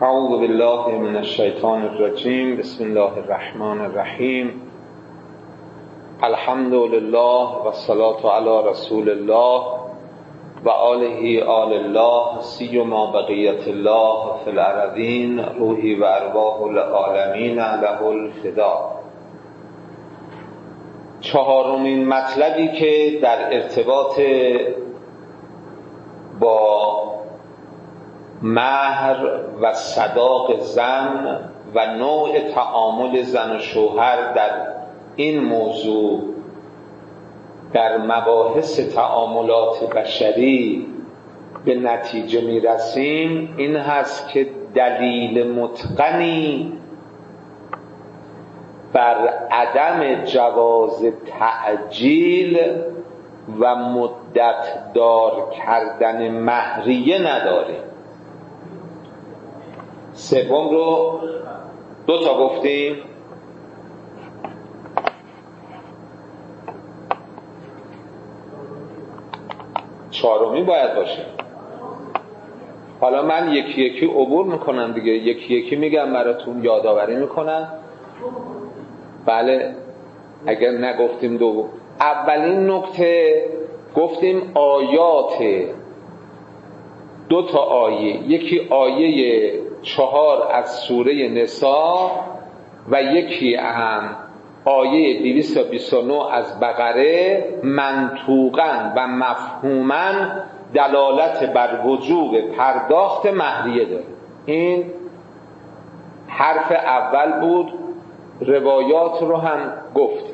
اعوذ بالله من الشیطان الرجیم. بسم الله الرحمن الرحیم. الحمد لله و الصلاة علی رسول الله و آله آل الله سیما بقیت الله فی الارضین روحی و ارواح العالمین له الفدا. چهارمین مطلبی که در ارتباط با مهر و صداق زن و نوع تعامل زن و شوهر در این موضوع در مباحث تعاملات بشری به نتیجه میرسیم این هست که دلیل متقنی بر عدم جواز تعجیل و مدت دار کردن مهریه نداره. سوم رو دو تا گفتیم، چهارمی باید باشه. حالا من یکی یکی عبور میکنم دیگه، یکی یکی میگم براتون، یادآوری میکنم. بله اگر نگفتیم دو. اولین نکته گفتیم آیات دو تا آیه، یکی آیه 4 از سوره نساء و یکی هم آیه 229 از بقره منطوقاً و مفهوماً دلالت بر وجوب پرداخت مهریه داره. این حرف اول بود. روایات رو هم گفتیم.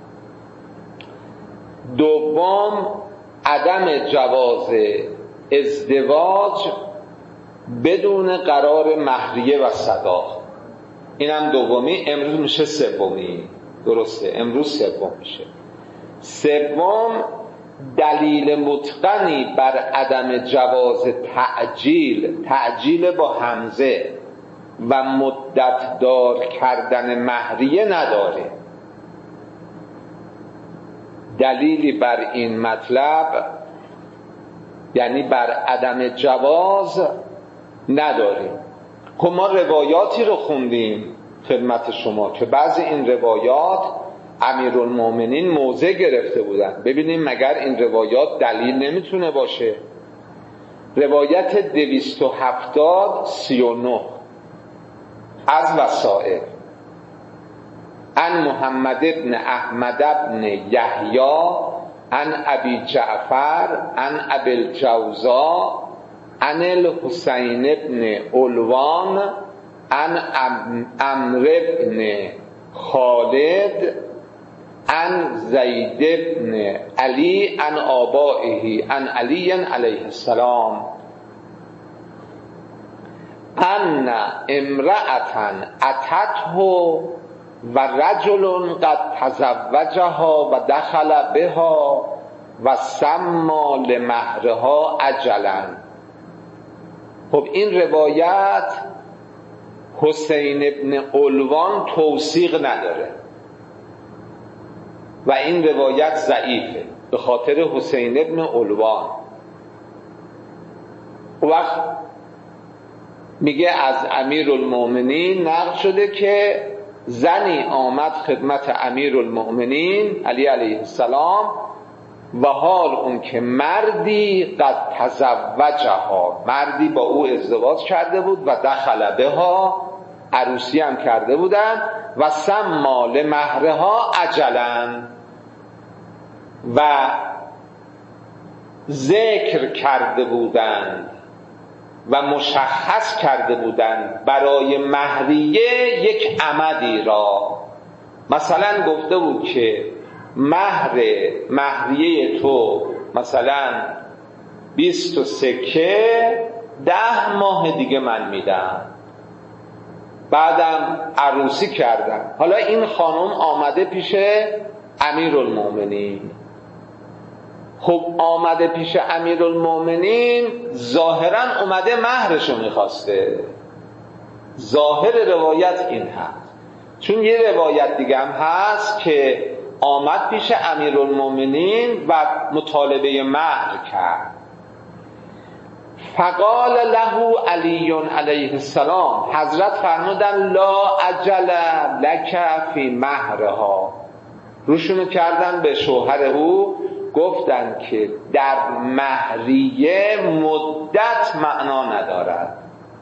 دوم عدم جواز ازدواج بدون قرار مهریه و صداق. اینم دومی. امروز میشه سومی. درسته، امروز سوم میشه. سوم دلیل متقنی بر عدم جواز تعجیل با همزه و مدت دار کردن مهریه نداره. دلیلی بر این مطلب یعنی بر عدم جواز نداریم. خب ما روایاتی رو خوندیم خدمت شما که بعضی این روایات امیرالمومنین موضع گرفته بودن. ببینیم مگر این روایات دلیل نمیتونه باشه. روایت 270-39 از وسائل عن محمد ابن احمد ابن یحیی عن ابی جعفر عن ابی الجوزاء عن الحسین ابن علوان عن عمرو ابن خالد عن زید ابن علی عن آبائه عن علی علیه السلام ان امرأة اتته و رجل قد تزوجها و دخل بها و سمى لمهرها اجلا. خب این روایت حسین ابن علوان توثیق نداره و این روایت ضعیفه به خاطر حسین ابن علوان. وقت میگه از امیرالمومنین نقل شده که زنی آمد خدمت امیرالمومنین علی علیه السلام و حال اون که مردی قد تزوجها، مردی با او ازدواج کرده بود و دخل بها، عروسی هم کرده بودن، و سمى لمهرها اجلا، و ذکر کرده بودند و مشخص کرده بودند برای مهریه یک امدی را. مثلا گفته بود که مهریه تو مثلا 20 سکه 10 ماه دیگه من میدم. بعدم عروسی کردم. حالا این خانم آمده پیش امیرالمومنین. خب آمده پیش امیرالمومنین ظاهرا اومده مهرشو میخواسته. ظاهر روایت این هست. چون یه روایت دیگه هم هست که آمد پیش امیرالمومنین و مطالبه مهر کرد. فقال له علی علیه السلام، حضرت فرمودن لا عجل لک فی مهرها، روشونو کردن به شوهر او، گفتن که در مهریه مدت معنا ندارد.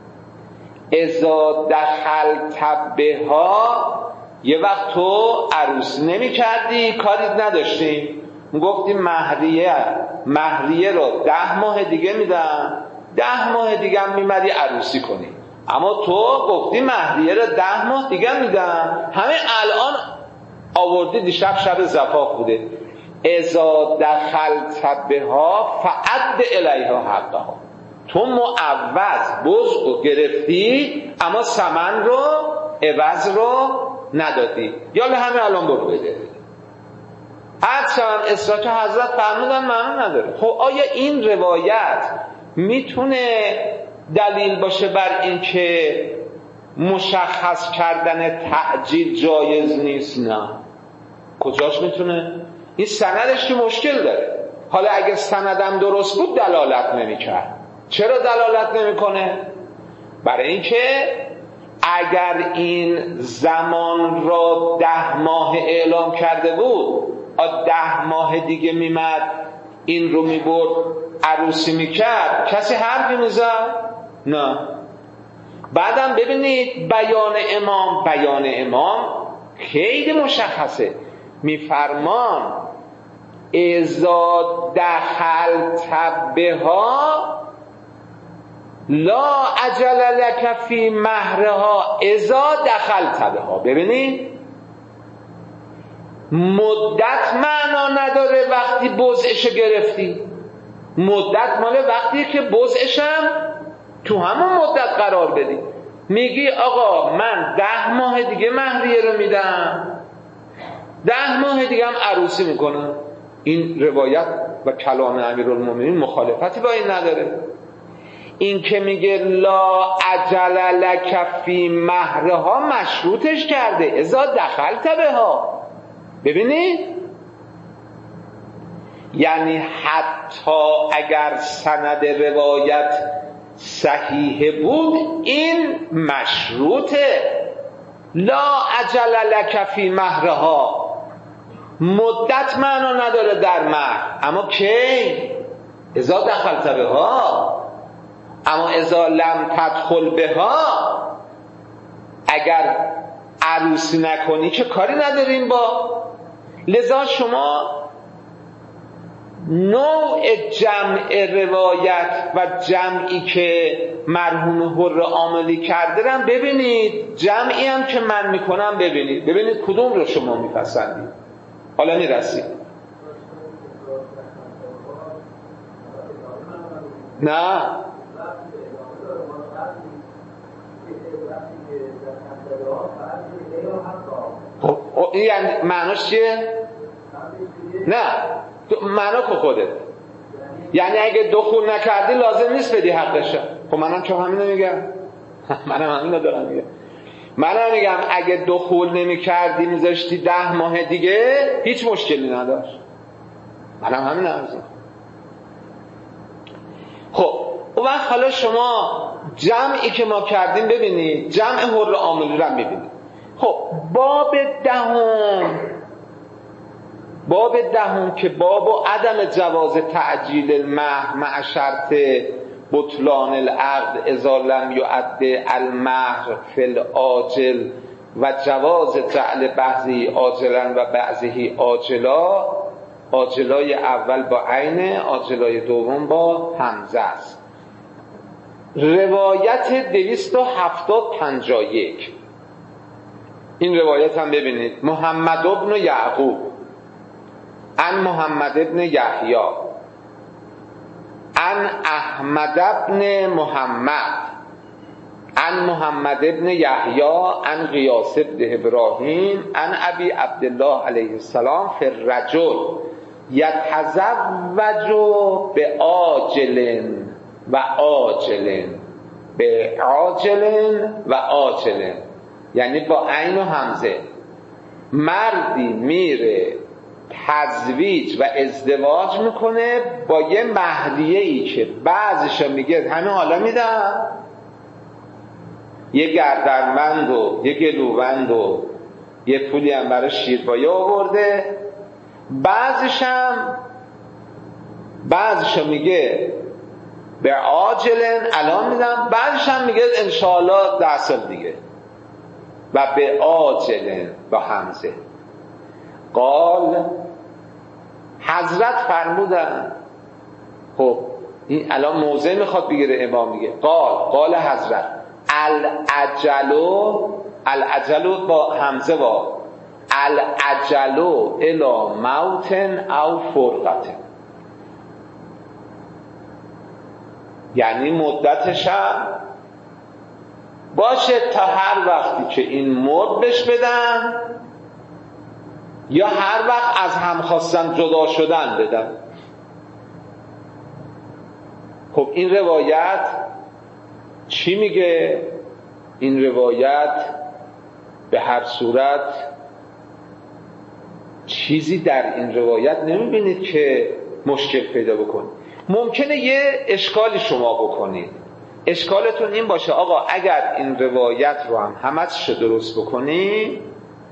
اذا دخلت بها، یه وقت تو عروسی نمی کردی، کاری نداشتی، گفتی مهریه رو 10 ماه دیگه میدم، 10 ماه دیگه هم میمدی عروسی کنی، اما تو گفتی مهریه رو 10 ماه دیگه میدم، همه الان آوردی، دیشب شب زفاف بوده. اذا دخلت بها فعد الیها حقها، تو معوض بزء گرفتی اما ثمن رو، عوض رو ندادی، یالا همه الان برو بده. هرچند اصلاح که حضرت فرمودن معنی نداره. خب آیا این روایت میتونه دلیل باشه بر این که مشخص کردن تعجیل جایز نیست؟ نه. کجاش میتونه؟ این سندش که مشکل داره. حالا اگه سندم درست بود دلالت نمیکرد. چرا دلالت نمیکنه؟ برای اینکه اگر این زمان را 10 ماه اعلام کرده بود، 10 ماه دیگه میمد این رو میبرد عروسی میکرد، کسی حرفی میزد؟ نه. بعدم ببینید بیان امام خیلی مشخصه، میفرمان اذا دخلت بها لا عجل لک فی مهرها اذا دخلت بها. ببینید مدت معنا نداره وقتی بزعش گرفتی، مدت مال وقتی که بزعشم تو همون مدت قرار بدی. میگی آقا من 10 ماه دیگه مهریه رو میدم، 10 ماه دیگه هم عروسی میکنم. این روایت و کلام امیرالمومنین مخالفتی با این نداره. این که میگه لا عجل لک فی مهرها مشروطش کرده اذا دخلت بها. ببینید یعنی حتی اگر سند روایت صحیح بود این مشروطه. لا عجل لک فی مهرها، مدت معنا نداره در مهر، اما کی؟ اذا دخلت بها. اما اذا لم تدخل بها، اگر عروسی نکنی که کاری نداریم با. لذا شما نوع جمع روایت و جمعی که مرحوم حر عاملی کرده هم ببینید، جمعی هم که من میکنم ببینید کدوم رو شما میپسندید. حالا میرسید. نه خب یعنی معناش چیه؟ نه معنا که خودت، یعنی اگه دخول نکردی لازم نیست بدی حقشه. خب منم که همین نمیگم، منم همین دارم میگم. منم میگم اگه دخول نمیکردی میذاشتی 10 ماه دیگه هیچ مشکلی نداشت. منم همین نمیگم. خب اون وقت حالا شما جمعی که ما کردیم ببینید، جمع حر عاملی رو ببینید. خب باب دهم که باب عدم جواز تعجیل المهر مع شرط بطلان العقد اذا لم یعد المهر فی العاجل و جواز جعل بعضی عاجلا و بعضی عاجلا، عاجلای اول با عین، عاجلای دوم با همزه است. روایت 271 این روایت هم ببینید. محمد ابن یعقوب عن محمد ابن یحیی عن احمد ابن محمد عن محمد ابن یحیی عن غیاث ابن ابراهیم عن ابی عبدالله علیه السلام فی الرجل یتزوج به عاجل و عاجل، به عاجل و عاجل، یعنی با عین و همزه. مردی میره تزویج و ازدواج میکنه با یه مهریه‌ای که بعضیشا میگه همین حالا میدم، یه گردنبند و یه گلوبند و یه پولی هم برای شیربایه آورده، بعضیشا میگه به عاجلن الان میدم، بعضیش هم میگه انشاءالله 10 سال دیگه، و به عاجلن با همزه. قال حضرت فرمودن، خب این الان موضع میخواد بگیره، امام میگه قال حضرت العجلو با همزه با العجلو الی موتن او فرقتن، یعنی مدتش هم باشه تا هر وقتی که این مرد بهش بدن یا هر وقت از هم خواستن جدا شدن بدن. خب این روایت چی میگه؟ این روایت به هر صورت چیزی در این روایت نمیبینید که مشکل پیدا بکنید. ممکنه یه اشکالی شما بکنید، اشکالتون این باشه آقا اگر این روایت رو هم همش درست بکنید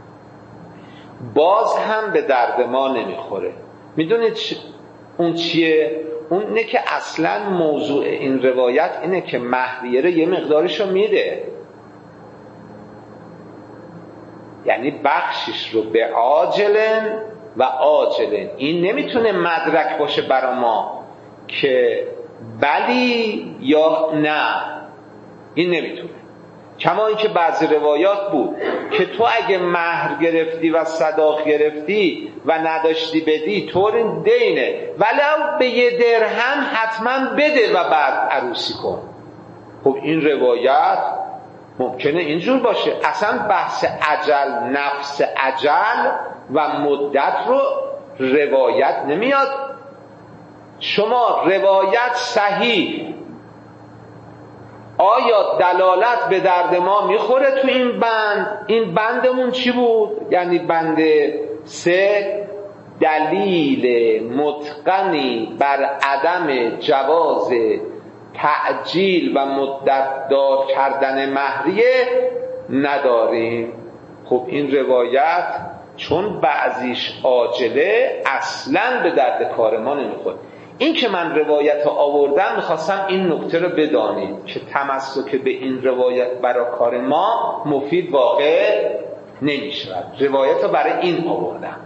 باز هم به درد ما نمیخوره. میدونید اون چیه؟ اونه که اصلا موضوع این روایت اینه که مهریه رو یه مقدارشو میده، یعنی بخشش رو به عاجلن و آجلن. این نمیتونه مدرک باشه برای ما که بلی یا نه، این نمیتونه. کما اینکه بعضی روایات بود که تو اگه مهر گرفتی و صداق گرفتی و نداشتی بدی طور دینه، ولو به یه درهم حتما بده و بعد عروسی کن. خب این روایت ممکنه اینجور باشه. اصلا بحث عجل، نفس عجل و مدت رو روایت نمیاد. شما روایت صحیح آیا دلالت به درد ما میخوره تو این بند؟ این بندمون چی بود؟ یعنی بند 3 دلیل متقنی بر عدم جواز تعجیل و مدت دار کردن مهریه نداریم. خب این روایت چون بعضیش عاجله اصلاً به درد کار ما نمیخوره. این که من روایت رو آوردم میخواستم این نکته رو بدانید که تمسک به این روایت برای کار ما مفید واقع نمیشود. روایت رو برای این آوردم.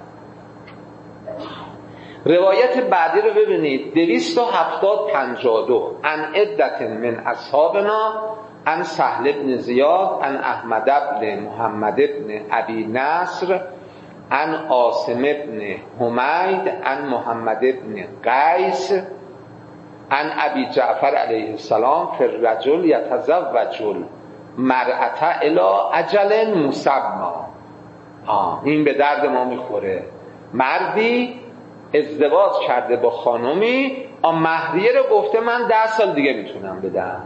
روایت بعدی رو ببینید، 270-52 عن عدة من اصحابنا عن سهل بن زیاد عن احمد بن محمد بن ابی نصر عن عاصم بن حمید عن محمد بن قیس عن ابی جعفر علیه السلام فی الرجل یتزوج المرأة الی اجل مسمى. این به درد ما میخوره. مردی ازدواج کرده با خانومی، مهریه رو گفته من 10 سال دیگه میتونم بدم.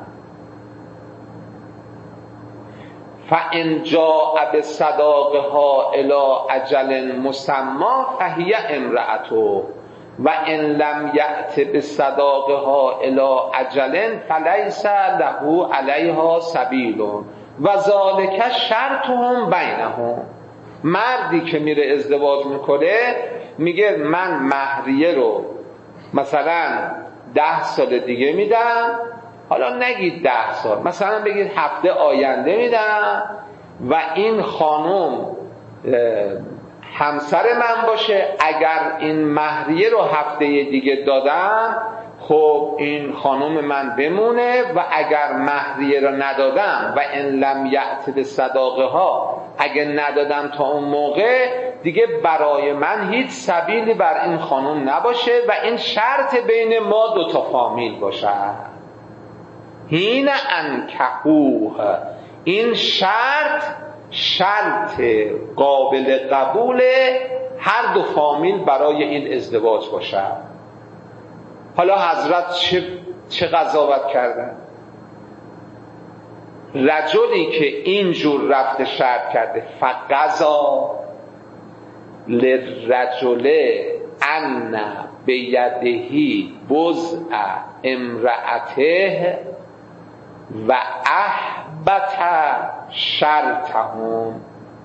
فَإِنْ جَاءَ بِصَدَاقِهَا إِلَى أَجَلٍ مُسَمًّى فَهِيَ امْرَأَتُهُ وَإِنْ لَمْ يَأْتِ بِصَدَاقِهَا إِلَى أَجَلٍ فَلَيْسَ لَهُ عَلَيْهَا سَبِيلٌ وَذَلِكَ شَرْطُهُمْ بَيْنَهُمْ. مردی که میره ازدواج میکنه میگه من مهریه رو مثلا 10 سال دیگه میدم، حالا نگید 10 سال، مثلا بگید هفته آینده میدم و این خانم همسر من باشه. اگر این مهریه رو هفته دیگه دادم خب این خانم من بمونه، و اگر مهریه رو ندادم و ان لم یأت بصداقها، اگه ندادم تا اون موقع دیگه برای من هیچ سبیلی بر این خانم نباشه و این شرط بین ما 2 تا فامیل باشه. هین انکحوه، این شرط قابل قبول هر 2 فامیل برای این ازدواج باشه. حالا حضرت چه قضاوت کردن؟ رجلی که اینجور رفته شرط کرده فقضا، للرجل ان بیدهی بضع امرأته و احبط شرطهم.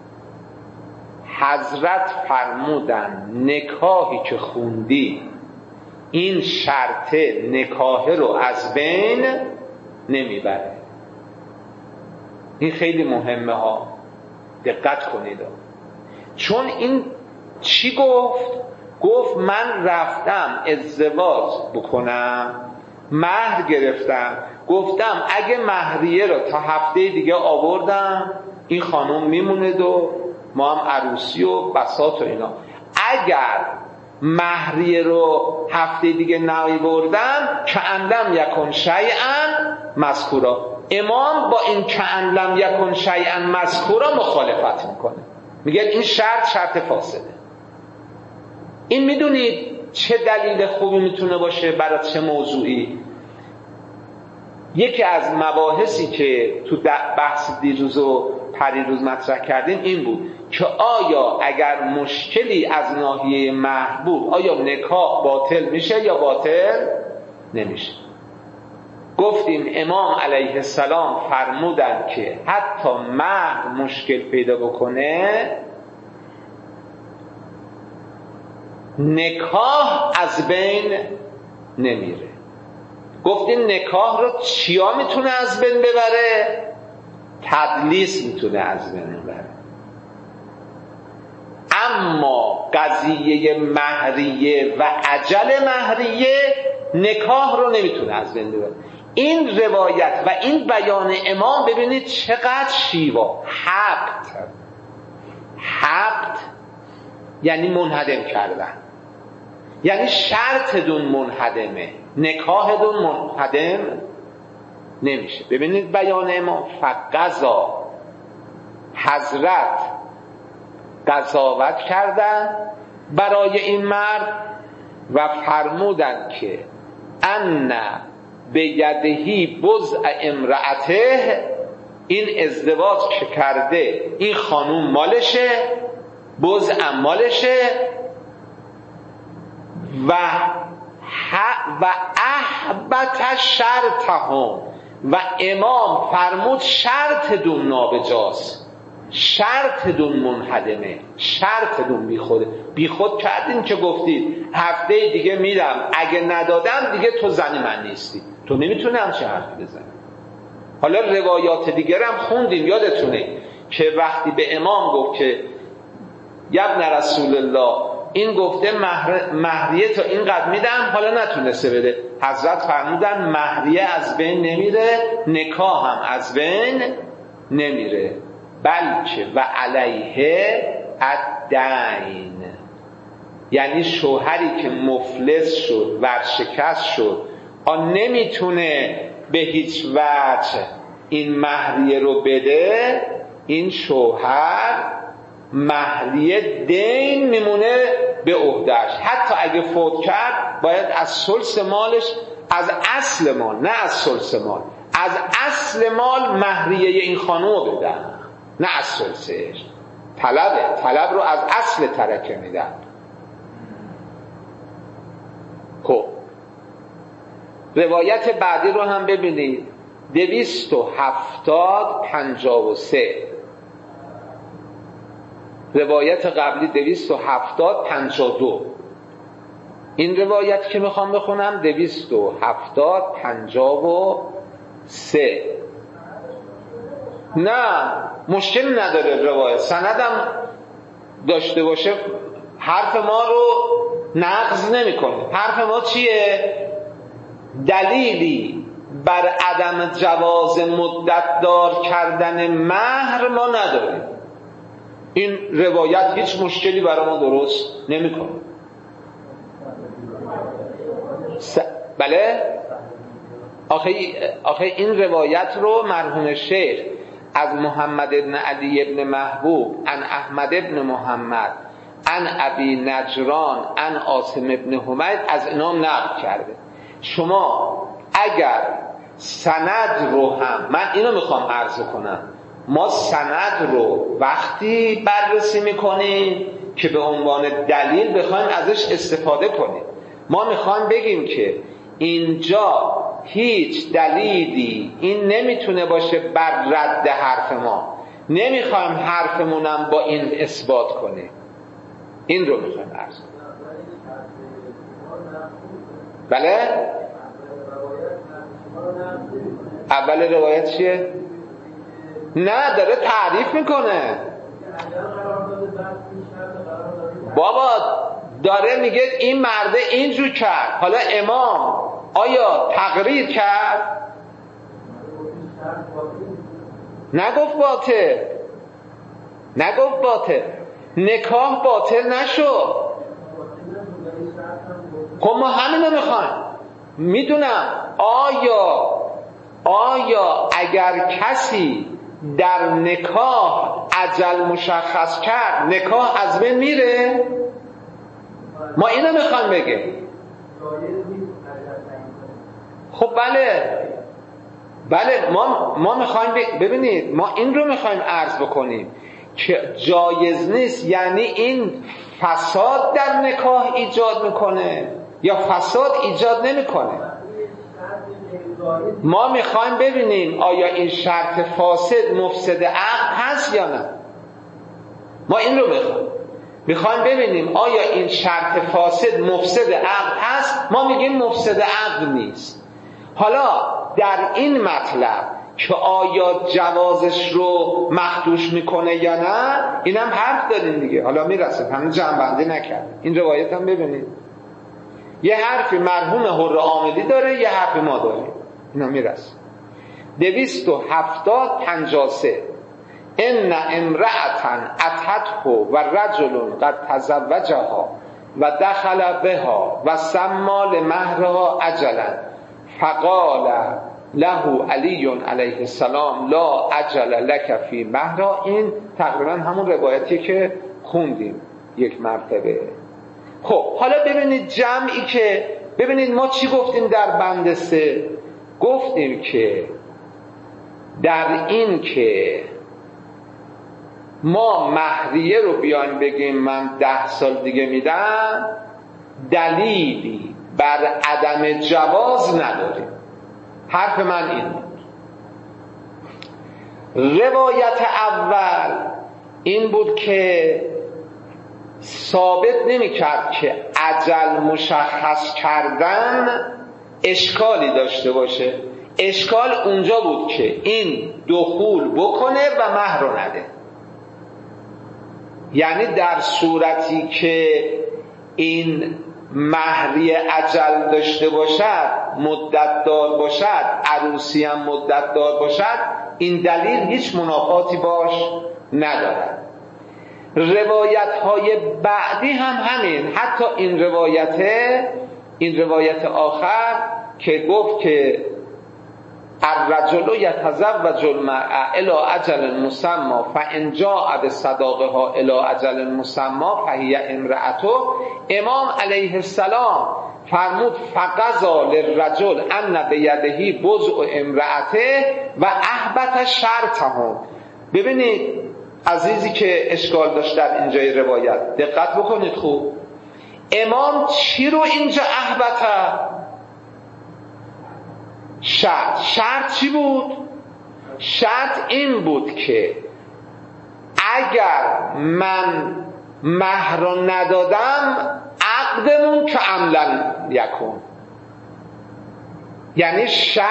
حضرت فرمودن نکاحی که خوندی این شرط نکاح رو از بین نمیبره. این خیلی مهمه ها، دقت کنید. چون این چی گفت من رفتم ازدواج بکنم، مهر گرفتم، گفتم اگه مهریه رو تا هفته دیگه آوردم این خانم میمونه و ما هم عروسی و بساط و اینا. اگر مهریه رو هفته دیگه نآوردم کأن لم یکن شیئا مذکورا. امام با این کأن لم یکن شیئا مذکورا مخالفت میکنه، میگه این شرط فاسده. این میدونید چه دلیل خوبی میتونه باشه برای چه موضوعی؟ یکی از مباحثی که تو بحث دیروز و پریروز مطرح کردیم این بود که آیا اگر مشکلی از ناحیه مهر بود آیا نکاح باطل میشه یا باطل نمیشه؟ گفتیم امام علیه السلام فرمودن که حتی مهر مشکل پیدا بکنه نکاح از بین نمیره. گفتیم نکاح رو چیا میتونه از بین ببره؟ تدلیس میتونه از بین ببره. اما قضیه مهریه و اجل مهریه نکاح رو نمیتونه از بین ببره. این روایت و این بیان امام ببینید چقدر شیوا. حبت یعنی منهدم کردن، یعنی شرط دون منهدمه، نکاح دون منهدم نمیشه. ببینید بیان امام فقضا، حضرت قضاوت کردن برای این مرد و فرمودن که ان بیدهی بضع امرأته، این ازدواج که کرده این خانوم مالشه، بضع مالشه و احبط شرطهم. و امام فرمود شرط دون نابجاست، شرط دون منهدمه، شرط دون بیخود کردین که گفتید هفته دیگه میرم اگه ندادم دیگه تو زن من نیستی، تو نمیتونی همچه حرفی بزنی. حالا روایات دیگر هم خوندیم، یادتونه که وقتی به امام گفت که ابن رسول الله این گفته مهریه تا اینقدر میدم، حالا نتونسته بده، حضرت فرمودن مهریه از بین نمیره، نکاح هم از بین نمیره، بلکه و علیه الدین. یعنی شوهری که مفلس شد، ورشکست شد، آن نمیتونه به هیچ وجه این مهریه رو بده، این شوهر مهریه دین میمونه به عهده‌اش. حتی اگه فوت کرد باید از ثلث مالش، از اصل مال، نه از ثلث مال، از اصل مال مهریه این خانوم بدن، نه از ثلثش. طلب رو از اصل ترکه میدن. خب روایت بعدی رو هم ببینید، 270-53. روایت قبلی 270-52. این روایت که میخوام بخونم 270-53. نه مشکل نداره، روایت سندم داشته باشه حرف ما رو نقض نمیکنه. حرف ما چیه؟ دلیلی بر عدم جواز مدت دار کردن مهر ما نداریم. این روایت هیچ مشکلی برای ما درست نمیکنه. بله؟ آخه این روایت رو مرحوم شیخ از محمد ابن علی ابن محبوب عن احمد ابن محمد عن ابی نجران عن عاصم ابن حمید از اینا نقل کرده. شما اگر سند رو هم، من اینو میخوام عرض کنم، ما سند رو وقتی بررسی میکنیم که به عنوان دلیل بخوایم ازش استفاده کنیم. ما میخوایم بگیم که اینجا هیچ دلیلی این نمیتونه باشه بر رد حرف ما، نمیخوایم حرفمونم با این اثبات کنیم. این رو میخوایم عرض کنیم. بله؟ اول روایت چیه؟ نه، داره تعریف میکنه بابا، داره میگه این مرده اینجور کرد. حالا امام آیا تقریر کرد؟ نگفت باطل، نگفت باطل، نکاح باطل نشد. خب ما همینو میخوایم. میدونم آیا اگر کسی در نکاح اجل مشخص کرد نکاح از بین میره؟ ما اینو میخوایم بگیم. خب بله ما میخوایم ببینید، ما این رو میخوایم عرض بکنیم که جایز نیست، یعنی این فساد در نکاح ایجاد میکنه یا فساد ایجاد نمیکنه. ما میخوایم ببینیم آیا این شرط فاسد مفسد عقد هست یا نه. ما این رو میخوایم ببینیم آیا این شرط فاسد مفسد عقد هست. ما میگیم مفسد عقد نیست. حالا در این مطلب که آیا جوازش رو مخدوش میکنه یا نه، اینم حرف داریم دیگه. حالا میرسیم، هنوز جمع‌بندی نکردیم. این روایت هم ببینید، یه حرفی مرحوم حر عاملی داره، یه حرفی ما داریم. اینا میرسیم. 270-53 ان امرأة اتته و رجل قد تزوجها و دخل بها و سمى لمهرها اجلا فقال له علی علیه السلام لا اجل لك فی مهرها. این تقریبا همون روایتی که خوندیم یک مرتبه. خب حالا ببینید جمعی که ببینید ما چی گفتیم در بند 3. گفتیم که در این که ما مهریه رو بیان بگیم من 10 سال دیگه میدم، دلیلی بر عدم جواز نداریم. حرف من این بود. روایت اول این بود که ثابت نمی کرد که اجل مشخص کردن اشکالی داشته باشه. اشکال اونجا بود که این دخول بکنه و مهر رو نده. یعنی در صورتی که این مهری اجل داشته باشد، مدت دار باشد، عروسی هم مدت دار باشد، این دلیل هیچ منافاتی باش ندارد. روایت های بعدی هم همین. حتی این روایت آخر که گفت که الرجل یتزوج المرأة الی اجل مسمى فان جاء بصداقها الی اجل مسمى فهي امرأته. امام علیه السلام فرمود فقضا للرجل ان بیده بضع امرأته و احبط شرطهم. ببینید عزیزی که اشکال داشت در اینجای روایت دقت بکنید خوب. امام چی رو اینجا احبطه؟ شرط چی بود؟ شرط این بود که اگر من مهر رو ندادم عقدمون که عملا یکون. یعنی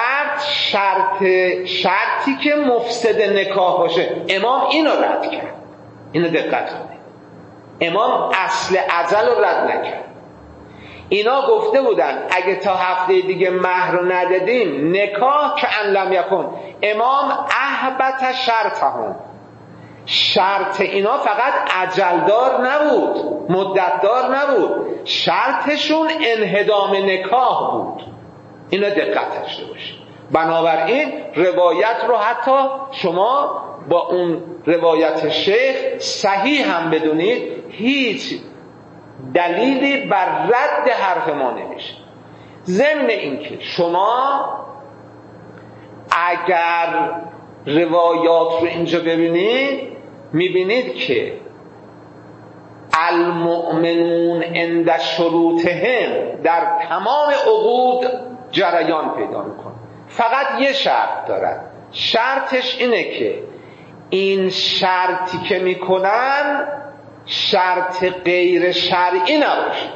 شرطی که مفسد نکاح باشه. امام اینو رد کرد. اینو دقت کنید. امام اصل اجل رو رد نکرد. اینا گفته بودن اگه تا هفته دیگه مهر رو ندادیم نکاح که ان لم یکن. امام احبط شرطهم. شرط اینا فقط اجلدار نبود، مدتدار نبود، شرطشون انهدام نکاح بود. اینا دقت داشته باشید. بنابراین روایت رو حتی شما با اون روایت شیخ صحیح هم بدونید هیچ دلیلی بر رد حرف ما نمیشه. ضمن اینکه شما اگر روایات رو اینجا ببینید میبینید که المؤمنون عند شروطهم در تمام عقود جریان پیدا میکنه. فقط یه شرط دارد، شرطش اینه که این شرطی که میکنن شرط غیر شرعی نباشه.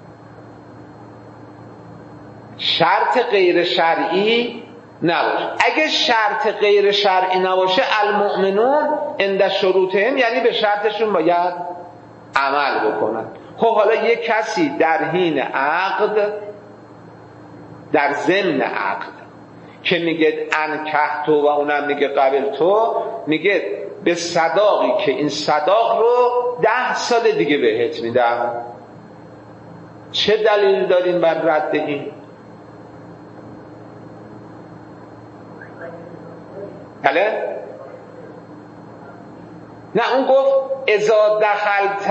شرط غیر شرعی نباشه. اگه شرط غیر شرعی نباشه المؤمنون عند شروطهم یعنی به شرطشون باید عمل بکنن. خب حالا یک کسی در حین عقد، در ضمن عقد که میگه انکحت و اونم میگه قبل تو، میگه به صداقی که این صداق رو 10 سال دیگه بهت میدم. چه دلیل داریم بر رد این؟ بله؟ نه اون گفت اذا دخلت،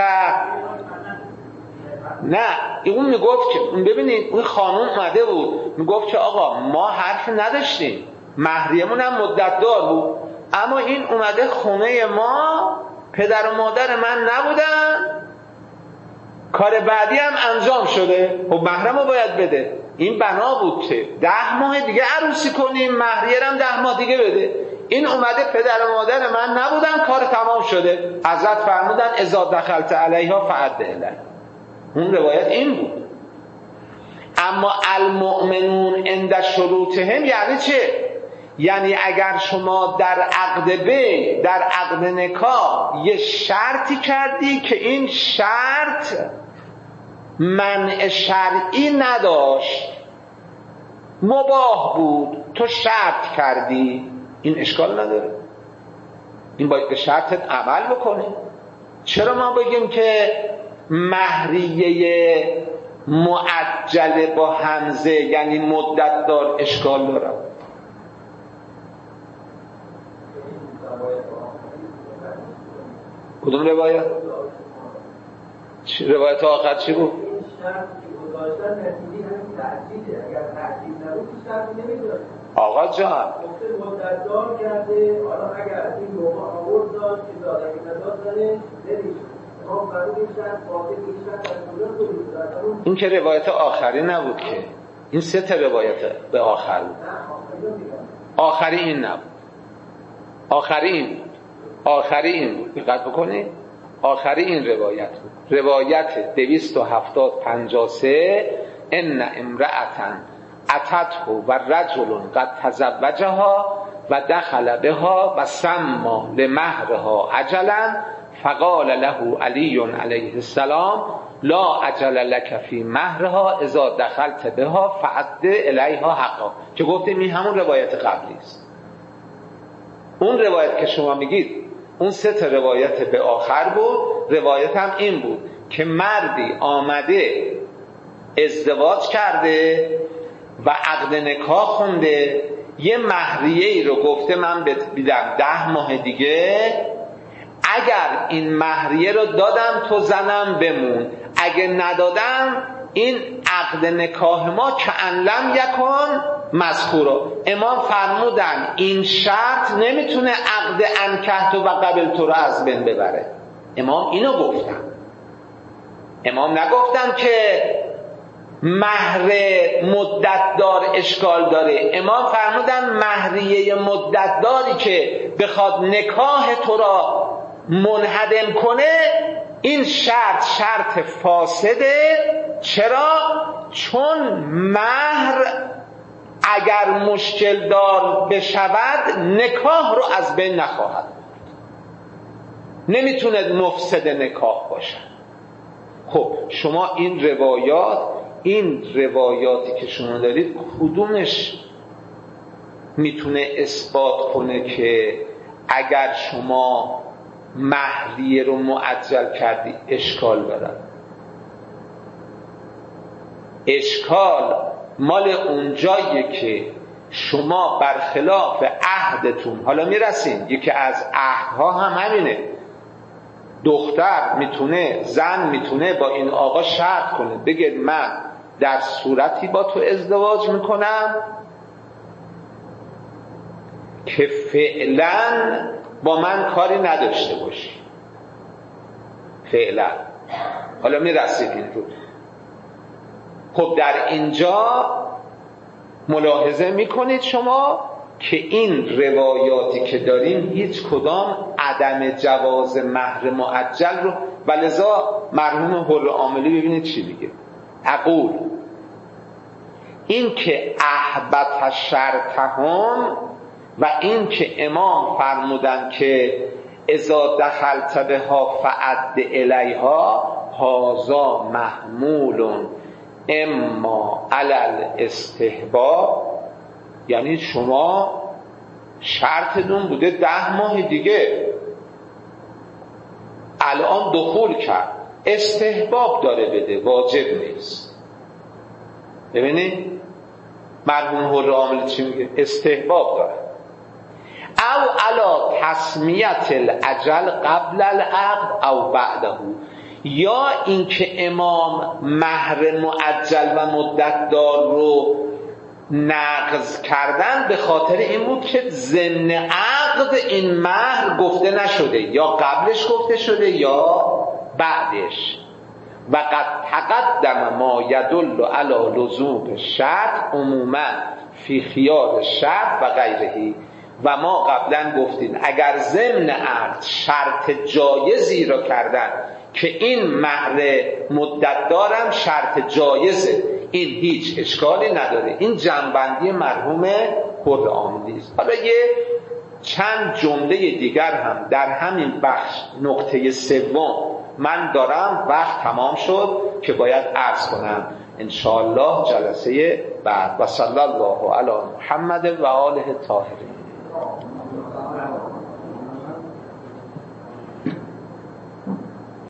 نه اون میگفت که ببینید اون خانوم اومده بود میگفت که آقا ما حرف نداشتیم، مهریمون هم مدت دار بود، اما این اومده خونه ما، پدر و مادر من نبودن، کار بعدی هم انجام شده، خب مهرمو باید بده. این بنا بود که 10 ماه دیگه عروسی کنیم، مهریه هم 10 ماه دیگه بده. این اومده پدر و مادر من نبودن، کار تمام شده، حضرت فرمودن اذا دخلت علیها فعد الیها. اون روایت این بود. اما المؤمنون عند شروطهم یعنی چه؟ یعنی اگر شما در عقد بی، در عقد نکاح یه شرطی کردی که این شرط منع شرعی نداشت، مباح بود، تو شرط کردی، این اشکال نداره، این باید به شرطت عمل بکنی. چرا ما بگیم که مهریه معجل با همزه یعنی مدت دار اشکال داره؟ کدوم روایت؟ روایت آخر چی بود؟ آقا جان مدتدار کرده، حالا اگر این موقع آورد داد که داده که نداد داره نمیشه. این که روایت آخری نبود که، این 3 تا روایت به آخر بود. آخری این نبود، آخری این بود. دقت بکنید، آخری این روایت بود. روایت 270-53 ان امرأة اتته و رجل قد تزوجها و دخل بها و سما لمهرها اجلا فقال له علی علیه السلام لا اجل لك فی مهرها اذا دخلت بها فعد الیها حقا، که گفتیم این همون روایت قبلی است. اون روایت که شما میگید اون 3 تا روایت به آخر بود. روایت هم این بود که مردی آمده ازدواج کرده و عقد نکاح خونده، یه مهریه‌ای رو گفته من بدم 10 ماه دیگه، اگر این مهریه رو دادم تو زنم بمون، اگه ندادم این عقد نکاح ما که ان لم یکن مذکورا. امام فرمودن این شرط نمیتونه عقد انکحت و قبل تو رو از بین ببره. امام اینو گفتن، امام نگفتن که مهر مدت دار اشکال داره. امام فرمودن مهریه مدت داری که بخواد نکاح تو را منهدم کنه این شرط فاسده. چرا؟ چون مهر اگر مشکل دار بشود نکاح رو از بین نخواهد، نمیتونه مفسد نکاح باشه. خب شما این روایاتی که شما دارید کدومش میتونه اثبات کنه که اگر شما مهریه رو معجل کردی اشکال داره؟ اشکال مال اونجاییه که شما برخلاف عهدتون، حالا میرسیم یکی از عهدها هم همینه، دختر میتونه، زن میتونه با این آقا شرط کنه، بگه من در صورتی با تو ازدواج میکنم که فعلا با من کاری نداشته باشی، فعلا حالا میرسید این رو. خب در اینجا ملاحظه میکنید شما که این روایاتی که داریم هیچ کدام عدم جواز مهر معجل رو، ولذا مرحوم حر عاملی ببینید چی میگه. اقول این که احبت شرطهم و این که امام فرمودن که اذا دخلت بها فعد الیها هذا محمول اما علی الاستحباب، یعنی شما شرطتون بوده 10 ماه دیگه، الان دخول کرد، استحباب داره بده، واجب نیست. ببینید مرحوم حر عاملی چی میگه؟ استحباب داره. او علی تسمیت الاجل قبل العقد او بعده، یا اینکه امام مهر معجل و مدت دار رو نقض کردن به خاطر این بود که ضمن عقد این مهر گفته نشده، یا قبلش گفته شده یا بعدش. و قد تقدم ما یدل علی لزوم الشرط عموما فی خیار الشرط و غیره. و ما قبلا گفتیم اگر ضمن عقد شرط جایزی را کردن که این مهر مدت دارم شرط جایزه، این هیچ اشکالی نداره. این جنبندی مرحوم حر عاملی است. حالا یه چند جمله دیگر هم در همین بخش نقطه سوم من دارم، وقت تمام شد که باید عرض کنم انشاءالله جلسه بعد. و صلی الله علی محمد و آله الطاهرین.